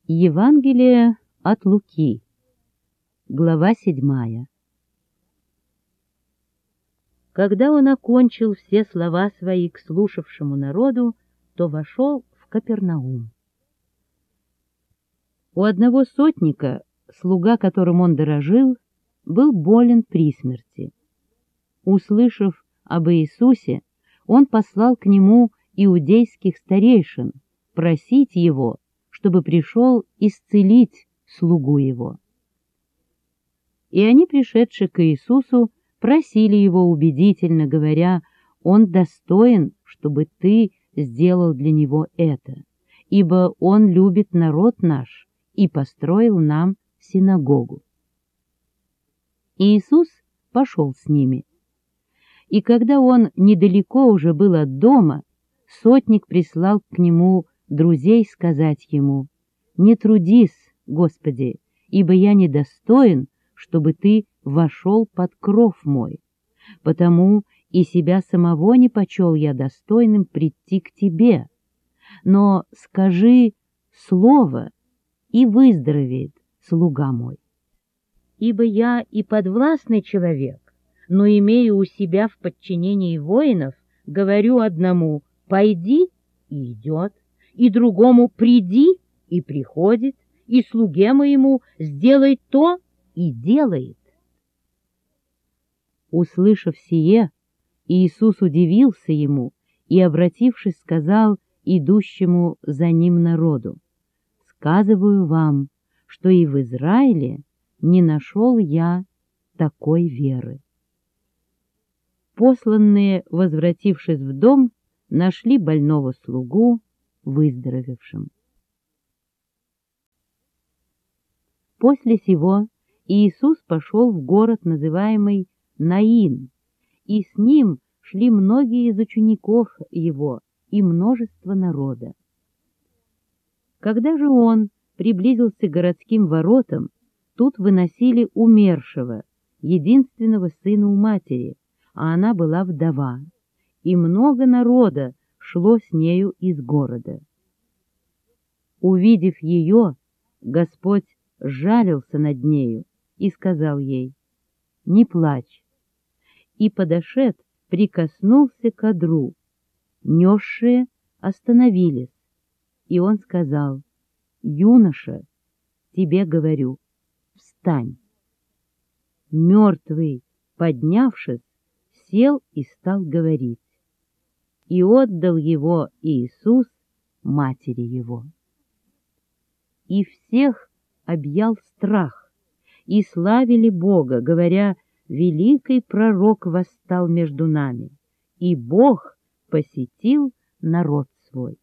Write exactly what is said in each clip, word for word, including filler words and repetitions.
Евангелие от Луки, глава седьмая. Когда он окончил все слова свои к слушавшему народу, то вошел в Капернаум. У одного сотника, слуга, которым он дорожил, был болен при смерти. Услышав об Иисусе, он послал к нему иудейских старейшин просить его, чтобы пришел исцелить слугу его. И они, пришедшие к Иисусу, просили его убедительно, говоря: «Он достоин, чтобы ты сделал для него это, ибо он любит народ наш и построил нам синагогу». Иисус пошел с ними. И когда он недалеко уже был от дома, сотник прислал к нему друзей сказать ему: «Не трудись, Господи, ибо я недостоин, чтобы ты вошел под кров мой, потому и себя самого не почел я достойным прийти к тебе. Но скажи слово, и выздоровеет слуга мой. Ибо я и подвластный человек, но имею у себя в подчинении воинов, говорю одному: пойди, и идет, и другому: приди, и приходит, и слуге моему: сделай то, и делает». Услышав сие, Иисус удивился ему и, обратившись, сказал идущему за ним народу: «Сказываю вам, что и в Израиле не нашел я такой веры». Посланные, возвратившись в дом, нашли больного слугу выздоровевшим. После сего Иисус пошел в город, называемый Наин, и с ним шли многие из учеников его и множество народа. Когда же он приблизился к городским воротам, тут выносили умершего, единственного сына у матери, а она была вдова, и много народа шло с нею из города. Увидев ее, Господь сжалился над нею и сказал ей: «Не плачь». И, подошед, прикоснулся к одру. Несшие остановились, и он сказал: «Юноша, тебе говорю, встань». Мертвый, поднявшись, сел и стал говорить. И отдал его Иисус матери его. И всех объял страх, и славили Бога, говоря: «Великий пророк восстал между нами, и Бог посетил народ свой».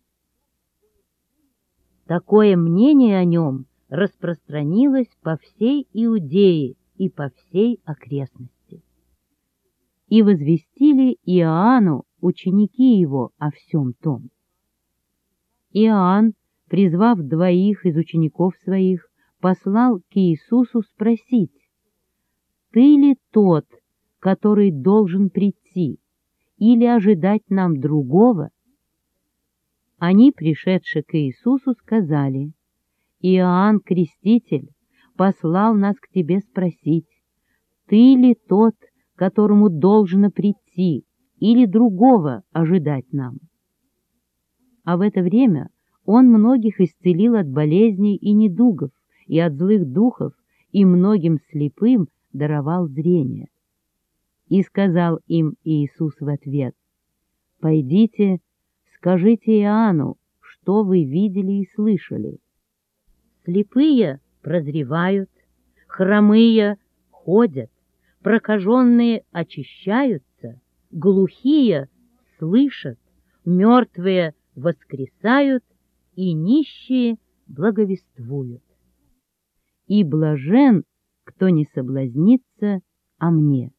Такое мнение о нем распространилось по всей Иудее и по всей окрестности. И возвестили Иоанну ученики его о всем том. Иоанн, призвав двоих из учеников своих, послал к Иисусу спросить: «Ты ли тот, который должен прийти, или ожидать нам другого?» Они, пришедшие к Иисусу, сказали: «Иоанн Креститель послал нас к тебе спросить: ты ли тот, которому должно прийти, или другого ожидать нам?» А в это время он многих исцелил от болезней и недугов, и от злых духов, и многим слепым даровал зрение. И сказал им Иисус в ответ: «Пойдите, скажите Иоанну, что вы видели и слышали. Слепые прозревают, хромые ходят, прокаженные очищаются, глухие слышат, мертвые воскресают, и нищие благовествуют. И блажен, кто не соблазнится о мне».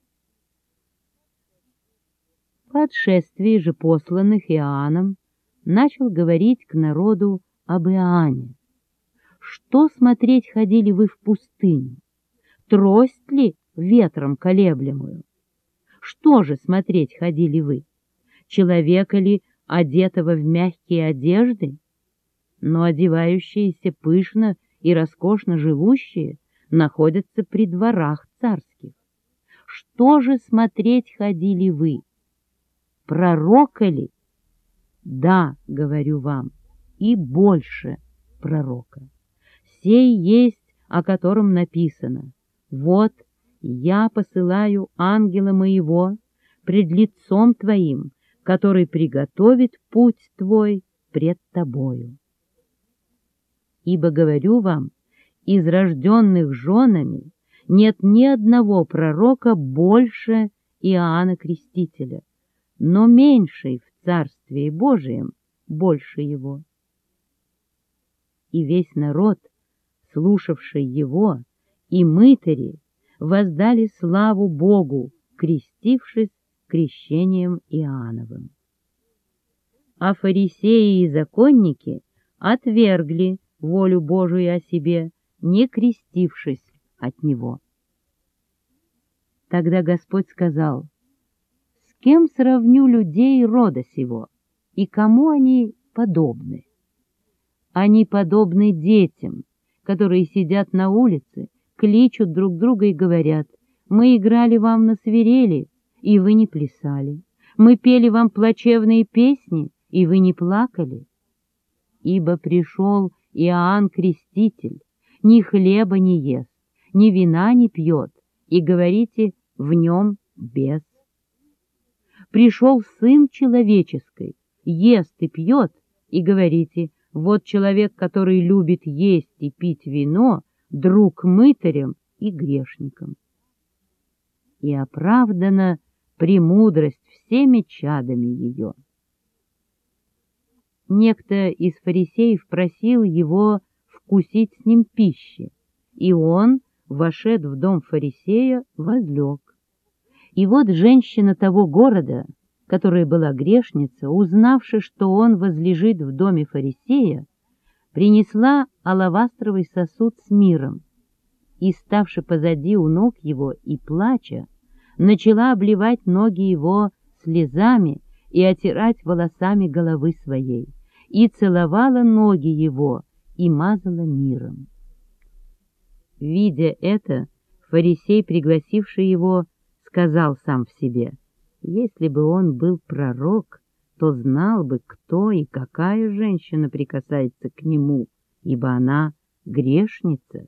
По отшествии же посланных Иоанном начал говорить к народу об Иоанне: «Что смотреть ходили вы в пустыню? Трость ли ветром колеблемую? Что же смотреть ходили вы? Человека ли, одетого в мягкие одежды? но одевающиеся пышно и роскошно живущие находятся при дворах царских. Что же смотреть ходили вы? Пророка ли? Да, говорю вам, и больше пророка. Сей есть, о котором написано: вот я посылаю ангела моего пред лицом твоим, который приготовит путь твой пред тобою. Ибо говорю вам, из рожденных женами нет ни одного пророка больше Иоанна Крестителя, но меньший в Царстве Божием больше его. И весь народ, слушавший его, и мытари воздали славу Богу, крестившись крещением Иоанновым. А фарисеи и законники отвергли волю Божию о себе, не крестившись от него. Тогда Господь сказал: «С кем сравню людей рода сего, и кому они подобны? Они подобны детям, которые сидят на улице, кличут друг друга и говорят: мы играли вам на свирели, и вы не плясали, мы пели вам плачевные песни, и вы не плакали. Ибо пришел Иоанн Креститель, ни хлеба не ест, ни вина не пьет, и говорите: в нем бес. Пришел Сын Человеческий, ест и пьет, и говорите: вот человек, который любит есть и пить вино, друг мытарям и грешникам. И оправдана премудрость всеми чадами ее». Некто из фарисеев просил его вкусить с ним пищи, и он, вошед в дом фарисея, возлег. И вот женщина того города, которая была грешница, узнавши, что он возлежит в доме фарисея, принесла алавастровый сосуд с миром, и, ставши позади у ног его и плача, начала обливать ноги его слезами и отирать волосами головы своей, и целовала ноги его, и мазала миром. Видя это, фарисей, пригласивший его, сказал сам в себе: если бы он был пророк, то знал бы, кто и какая женщина прикасается к нему, ибо она грешница.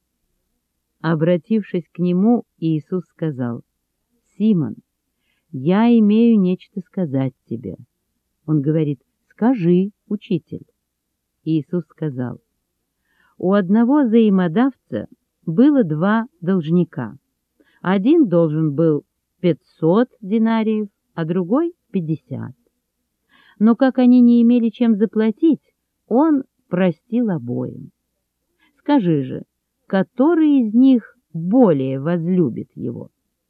Обратившись к нему, Иисус сказал: «Симон, я имею нечто сказать тебе». Он говорит: «Скажи, учитель». Иисус сказал: у одного взаимодавца было два должника. Один должен был пятьсот динариев, а другой — пятьдесят. Но как они не имели чем заплатить, он простил обоим. Скажи же, который из них более возлюбит его?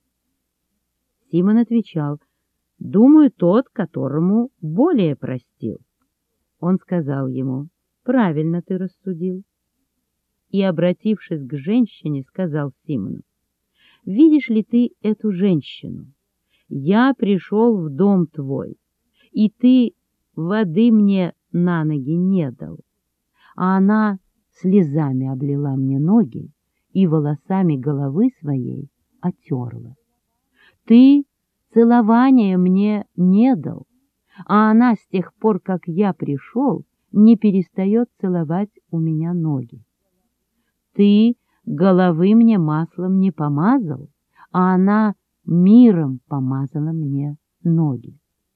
Симон отвечал: думаю, тот, которому более простил. Он сказал ему: правильно ты рассудил. И, обратившись к женщине, сказал Симону: видишь ли ты эту женщину? Я пришел в дом твой, и ты воды мне на ноги не дал, а она слезами облила мне ноги и волосами головы своей отерла. Ты целования мне не дал, а она с тех пор, как я пришел, не перестает целовать у меня ноги. Ты головы мне маслом не помазал, а она миром помазала мне ноги.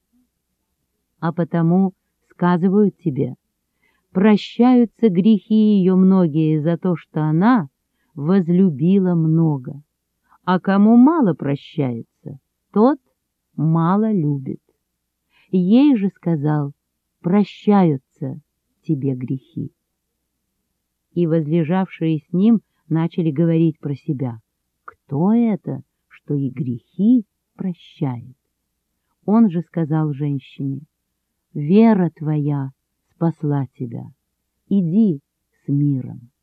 А потому сказываю тебе, прощаются грехи ее многие за то, что она возлюбила много, а кому мало прощается, тот мало любит. Ей же сказал: прощаются тебе грехи. И возлежавшие с ним начали говорить про себя: кто это, что и грехи прощает? Он же сказал женщине: вера твоя спасла тебя, иди с миром.